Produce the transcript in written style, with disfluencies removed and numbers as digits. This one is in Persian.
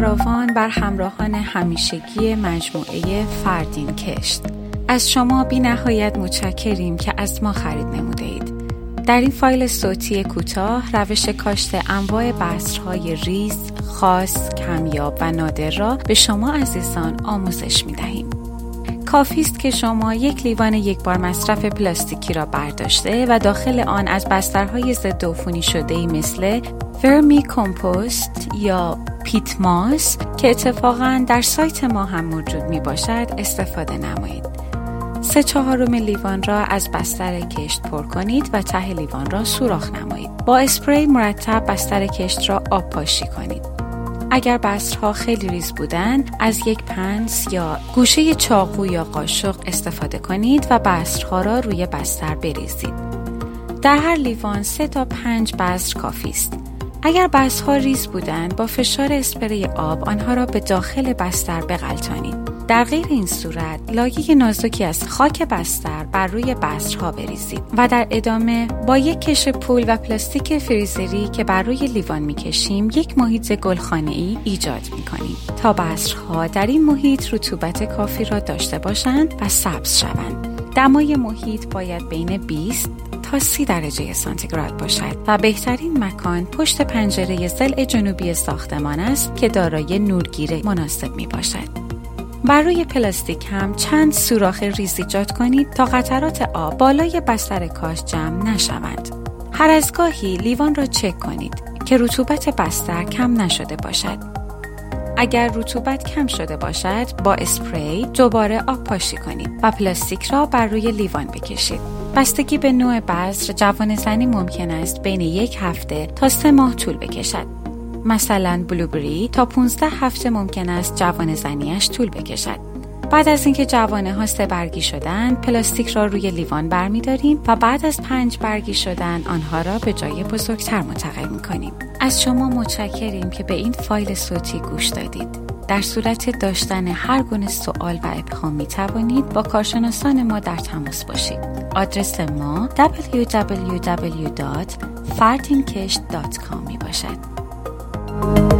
فراوان بر همراهان همیشگی مجموعه فردین کشت. از شما بی نهایت متشکریم که از ما خرید نموده اید. در این فایل صوتی کوتاه روش کاشت انواع بذرهای ریز، خاص، کمیاب و نادر را به شما عزیزان آموزش می دهیم. کافی است که شما یک لیوان یک بار مصرف پلاستیکی را برداشته و داخل آن از بسترهای ضد عفونی شده‌ای مثل ورمی کمپوست یا پیت ماس که اتفاقاً در سایت ما هم موجود می باشد استفاده نمایید. 3/4 لیوان را از بستر کشت پر کنید و ته لیوان را سوراخ نمایید. با اسپری مرتب بستر کشت را آب پاشی کنید. اگر بذرها خیلی ریز بودن، از یک پنس یا گوشه چاقو یا قاشق استفاده کنید و بذرها را روی بستر بریزید. در هر لیوان 3 تا 5 بذر کافی است. اگر بذرها ریز بودن، با فشار اسپری آب آنها را به داخل بستر بغلطانید. در غیر این صورت، لایه نازکی از خاک بستر بر روی بذرها بریزید و در ادامه با یک کش پول و پلاستیک فریزری که بر روی لیوان می‌کشیم، یک محیط گلخانه‌ای ایجاد می‌کنیم تا بذرها در این محیط رطوبت کافی را داشته باشند و سبز شوند. دمای محیط باید بین 20 تا 30 درجه سانتیگراد باشد و بهترین مکان پشت پنجره ضلع جنوبی ساختمان است که دارای نورگیری مناسب میباشد. بر روی پلاستیک هم چند سوراخ ریز ایجاد کنید تا قطرات آب بالای بستر کاش جمع نشوند. هر از گاهی لیوان را چک کنید که رطوبت بستر کم نشده باشد. اگر رطوبت کم شده باشد، با اسپری دوباره آب پاشی کنید و پلاستیک را بر روی لیوان بکشید. بستگی به نوع بذر، جوانه‌زنی ممکن است بین 1 هفته تا 3 ماه طول بکشد. مثلا بلوبری تا 15 هفته ممکن است جوانه‌زنیش طول بکشد. بعد از اینکه جوانه ها 3 برگی شدن، پلاستیک را روی لیوان برمی‌داریم و بعد از 5 برگی شدن آنها را به جای بزرگتر منتقل می‌کنیم. از شما متشکریم که به این فایل صوتی گوش دادید. در صورت داشتن هر گونه سوال و ابهام می توانید با کارشناسان ما در تماس باشید. آدرس ما www.fardinkesht.com می باشد.